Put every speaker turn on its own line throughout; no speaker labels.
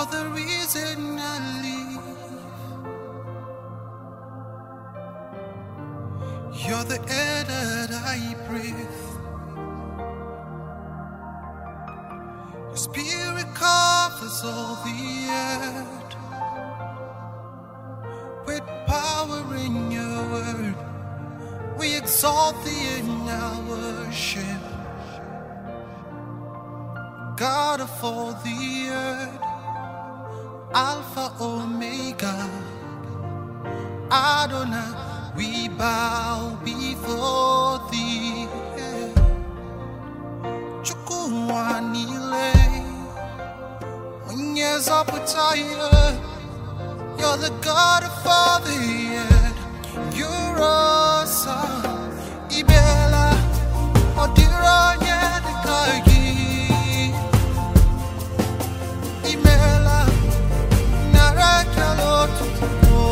the reason I live. You're the air that I breathe. Your spirit covers all the earth. With power in your word, we exalt thee in our worship. God of all the earth, Alpha, Omega, Adonai, we bow before thee. Chukwuanile, Onyezaputaya, you're the God of all the earth. You're awesome. Ibela, Odiranye de Kagi. Imela, Narakalo Tutupo.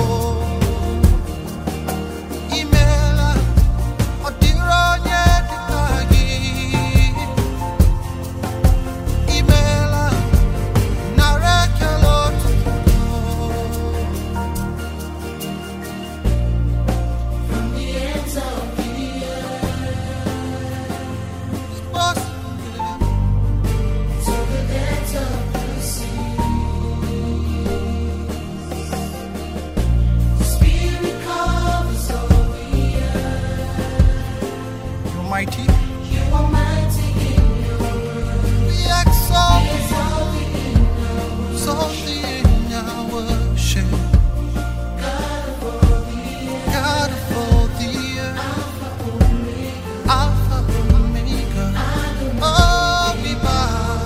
Imela, Odiranye de Kagi. Imela, Narakalo Tutupo.
From the ends of the earth to the depths of the sea, the Spirit covers all the earth.
You're mighty.
You are mighty in your word.
We exalt
Yes,
thee,
all the
exalt thee in our worship.
God of all the earth,
God of all the earth,
Alpha, Omega,
Alpha, Omega.
Adonai,
Oh, we bow.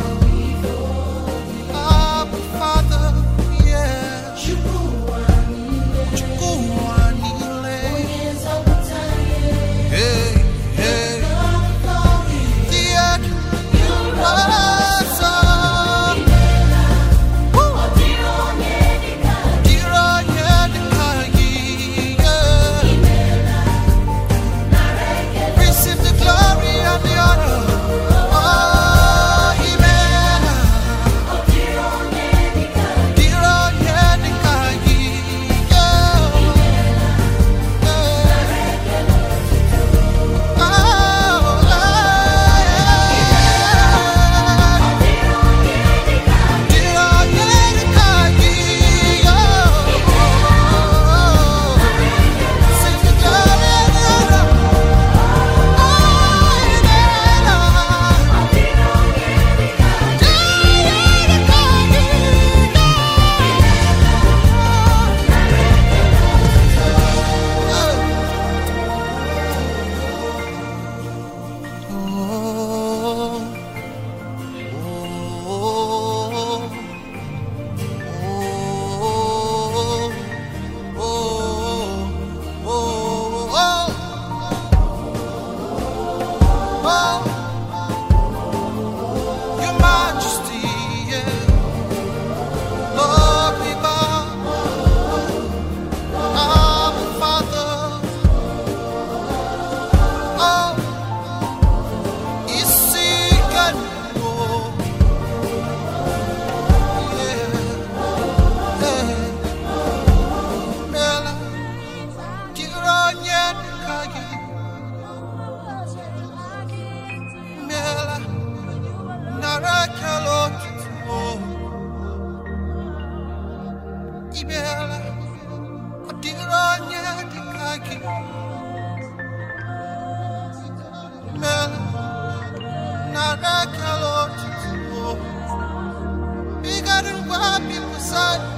Abba, Father, yeah.
Chukwuanile,
Chukwuanile.
Onyezaputaya,
Hey, hey.
God of all the earth,
The earth
you're
awesome. Woo.
Odiranye de Kagi.
Diranye de Kagi, yeah. Receive the glory and the honor. Oh, Imena. Diranye de Kagi, yeah. Oh, Your Majesty, yeah. Lord, we bow. Abba, Father. Oh, Isikano. Yeah. Hey. Mela, Diranye de Kagi. Mela, Narakalo Tutupo. Ibela, Odiranye de Kagi. Mela, Narakalo Tutupo. Bigger than what people say.